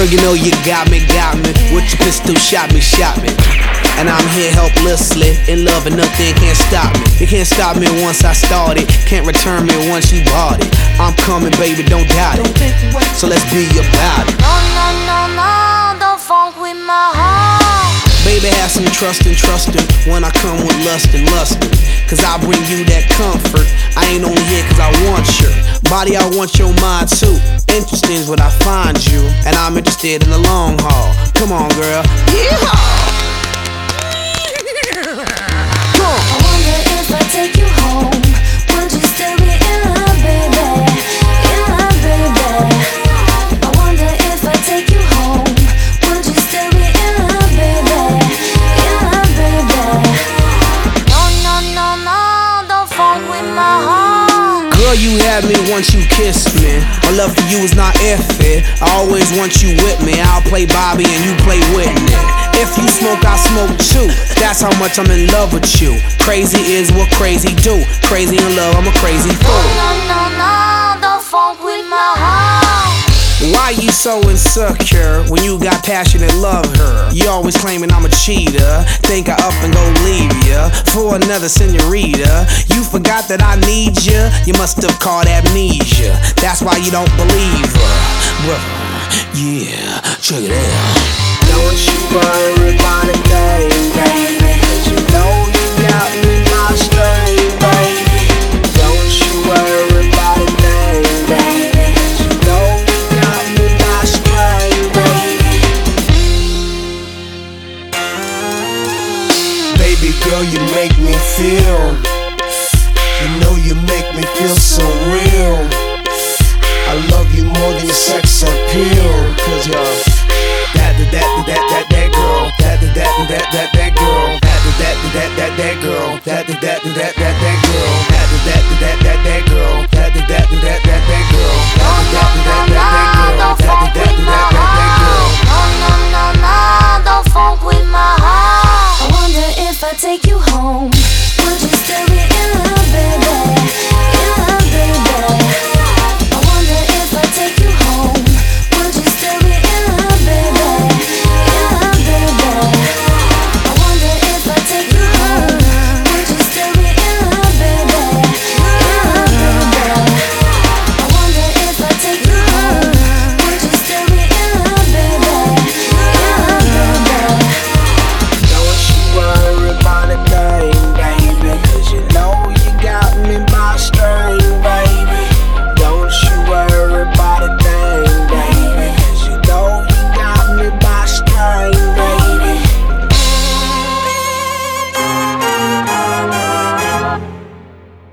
you know you got me. With your pistol, shot me. And I'm here helplessly, in love and nothing can't stop me. You can't stop me once I started, can't return me once you bought it. I'm coming, baby, don't doubt it. So let's be about it. No, don't funk with my heart. Baby, have some trust and when I come with lust and lustin'. Cause I bring you that comfort. I ain't only here cause I want your body, I want your mind too. Interesting is what I find you, and I'm interested in the long haul. Come on, girl. Yeehaw! I wonder if I take you home, would you still be in love, baby? In love, baby. I wonder if I take you home, would you still be in love, baby? In love, baby. No, don't funk with my heart. Girl, you had me once you kissed me. My love for you is not iffy. I always want you with me. I'll play Bobby and you play Whitney. If you smoke, I smoke too. That's how much I'm in love with you. Crazy is what crazy do. Crazy in love, I'm a crazy fool. No, don't funk with my heart. Why you so insecure when you got passionate love her? You always claiming I'm a cheater. Think I up and go leave ya for another senorita. You forgot that I need ya. You must have caught amnesia. That's why you don't believe her. Brother, yeah, check it out. Don't you worry about a thing, baby. You know you got me my string, baby. Don't you worry about a thing, baby. You know you got me my string, baby. Baby girl, you make me feel. You know you make me feel so real. I love you more than your sex appeal. Cause you're that girl, that girl, that girl, that girl, that girl.